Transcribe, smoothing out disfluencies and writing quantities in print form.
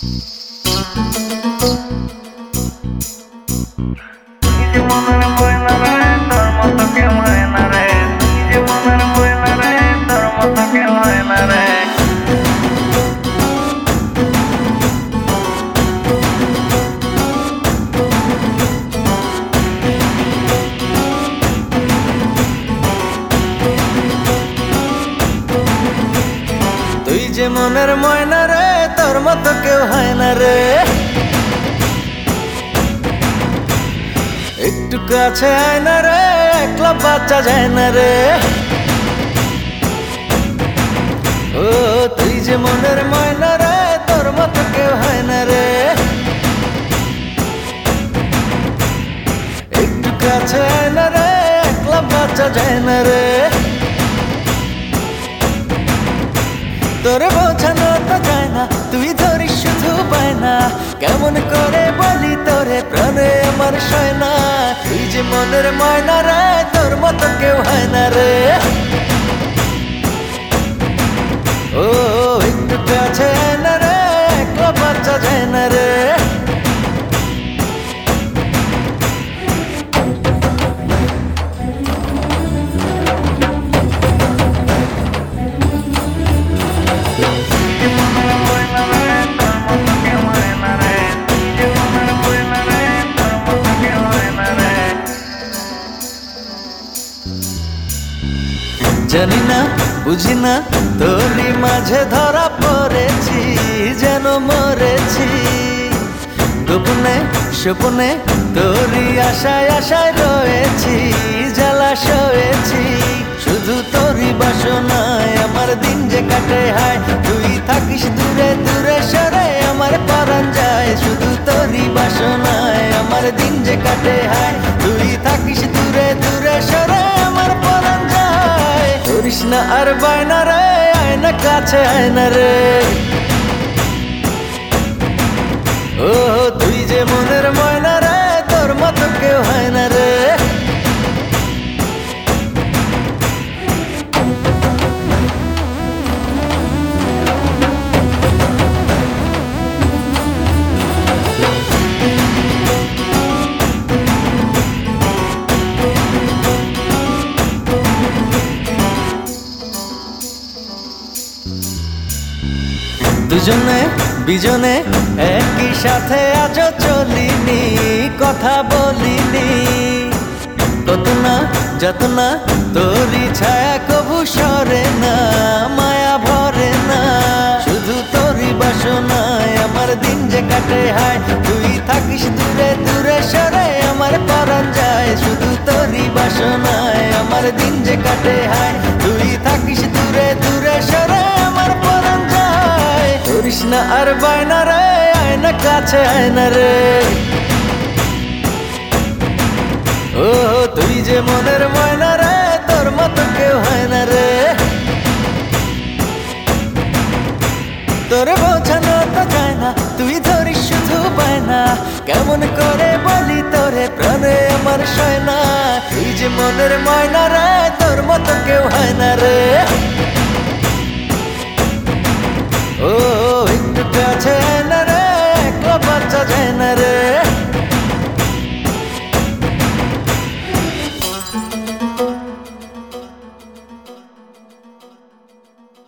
জীবনের ময়না রে তোর মতো কেউ হয় না রে, জীবনের ময়না রে তোর মতো কেউ হয় না রে। তুই যে মনের ময়না রে তোর মতো কেউ হয় না রে, একটু কাছে আয় না রে, একলা বাচ্চা যায় না রে। ও তুই যে মনের ময়না রে তোর মতো কেউ হয় না রে, একটু কাছে আয় না রে, একলা বাচ্চা যায় না রে। তোরে বোঝানো তো যায় না, তুই ধরিস শুধু পায় না, কেমন করে বলি তোরে প্রাণে আমার সয় না। তুই যে মনের ময়না রে তোর মতো কেউ হয় না রে। ও একটু কাছে আয় না রে, একলা বাচ্চা যায় না রে। জানি না বুঝি না তোরই মাঝে ধরা পড়েছি, যেন মরেছি গোপনে স্বপনে, তোরই আশায় আশায় রয়েছি, জ্বালা সয়েছি। শুধু তোরই বাসনায় আমার দিন যে কাটে হায়, তুই থাকিস দূরে দূরে সরে আমার পরাণ যায়। শুধু তোরই বাসনায় আমার দিন যে কাটে হায়, তুই থাকিস দূরে দূরে সরে আমার পরাণ যায়। করিস না আর বায়না রে, আয় না কাছে আয় না রে। ও তুই যে মনের ময়না রে তোর মতো কেউ হয় না রে। দুজনে বিজনে একই সাথে আজও চলিনি, কথা বলিনি, কত না যত না তোরই ছায়া কবু সরে না, মায়া ভরে না। শুধু তোরই বাসনায় আমার দিন যে কাটে হায়, তুই থাকিস দূরে দূরে সরে আমার পরাণ যায়। শুধু তোরই বাসনায় আমার দিন যে কাটে হায়, তুই থাকিস দূরে দূরে সরে আমার পরাণ যায়। করিস না আর বায়না রে, আয় না কাছে আয় না রে। ও তুই যে মনের ময়না রে তোর মতো কেউ হয় না রে। তোরে বোঝানো তো যায় না, তুই ধরিস শুধু পায় না, কেমন করে বলি তোরে প্রাণে আমার সয় না। তুই যে মনের ময়না রে তোর মতো কেউ হয় না রে।